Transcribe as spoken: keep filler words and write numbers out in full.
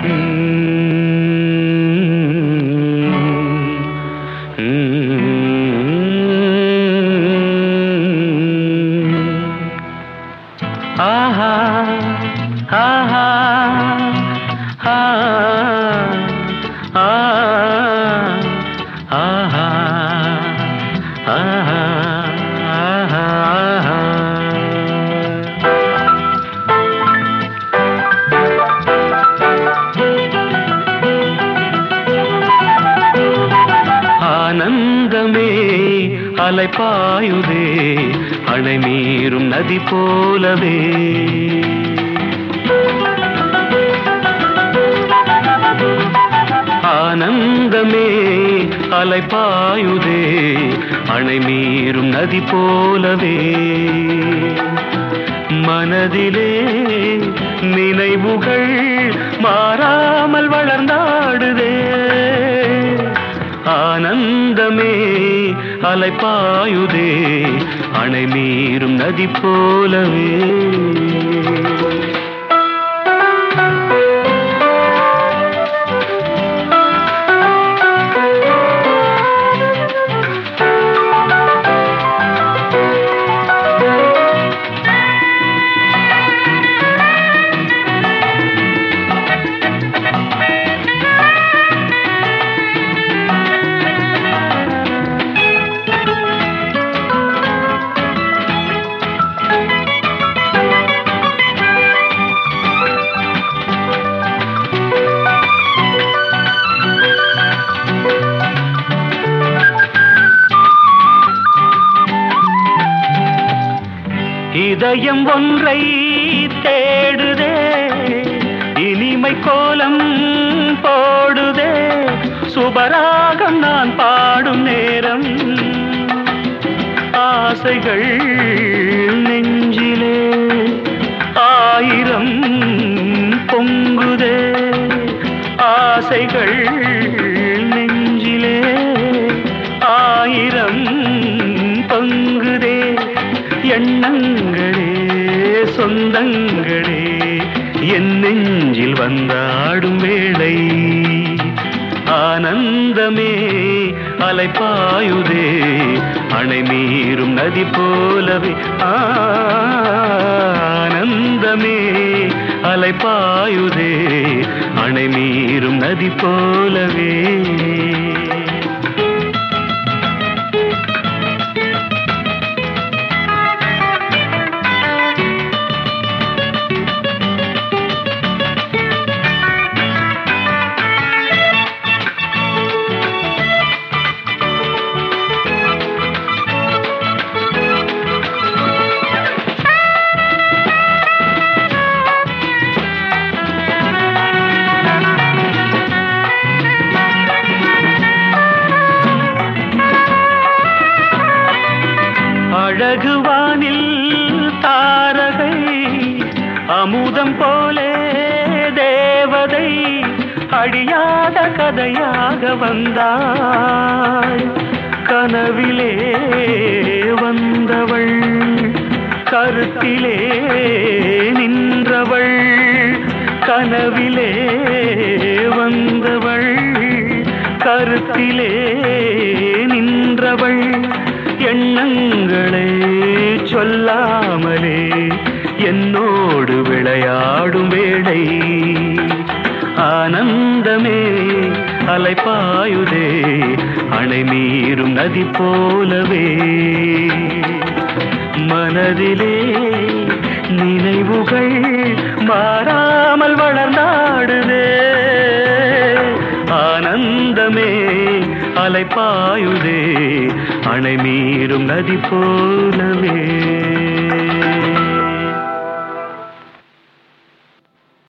ஆஹா ஆஹா ஆஹா ஆஹா ஆனந்தமே அலைபாயுதே அணை மீறும் நதி போலவே ஆனந்தமே அலைபாயுதே அணை மீறும் நதி போலவே மனதிலே நினைவுகள் மாறாமல் வளர்ந்தாடுதே ஆனந்தமே அலைபாயுதே அணை மீறும் நதி போலவே இதயம் ஒன்றை தேடுதே இனிமை கோலம் போடுதே சுபராகம் நான் பாடும் நேரம் ஆசைகள் நெஞ்சிலே ஆயிரம் பொங்குதே ஆசைகள் நெஞ்சிலே ஆயிரம் பொங்குதே எண்ணங்களே சொந்தங்களே என் நெஞ்சில் வந்தாடும் வேளை ஆனந்தமே அலைபாயுதே அணை மீறும் நதி போலவே ஆனந்தமே அலைபாயுதே அணை மீறும் நதி போலவே அழகுவானில் தாரகை அமுதம் போலே தேவதை அழியாத கதையாக வந்தாள் கனவிலே வந்தவள் கருத்திலே நின்றவள் கனவிலே வந்தவள் கருத்திலே நின்றவள் எண்ணங்களே சொல்லாமலே என்னோடு விளையாடும் வேளை ஆனந்தமே அலைபாயுதே அணை மீறும் நதி போலவே மனதிலே நினைவுகள் மாறாமல் வளர்ந்தாடுதே ஆனந்தமே அலைபாயுதே அணை மீறும் நதி போலவே